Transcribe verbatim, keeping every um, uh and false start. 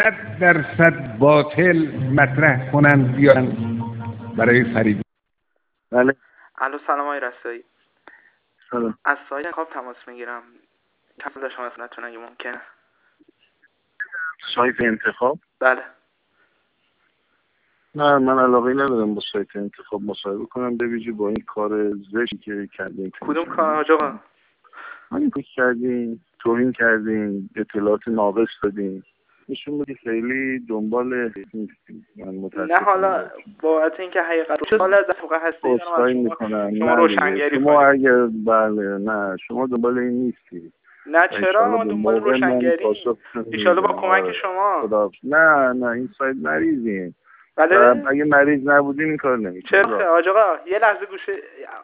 صد درصد باطل مطرح کنن بیان برای فریب. بله. الو سلام آقای رسایی. سلام. از سایت انتخاب تماس میگیرم. کسی داشتم اصلاًتون اگه ممکنه. سایت انتخاب؟ بله. نه من علاقه ندارم با سایت انتخاب مصاحبه کنم، به ویژه با این کار زشتی که کردین. کدوم کار حاج آقا؟ همین که کردین، توهین کردین، اطلاعات ناقص دادین، نشون میده خیلی دنبال نیستین. من متاسفم. نه حالا بابت اینکه حقیقت رو حالا از واقع هستی عذرخواهی میکنم. شما روشنگری شما اگه بله نه شما دنبال این نیستی. نه چرا ما دنبال روشنگری ان شاءالله با کمک شما. خدا. نه نه این سایت مریضین. بله. اگه مریض نبودین این کار نمی‌کردین. چرا حاج آقا یه لحظه گوشه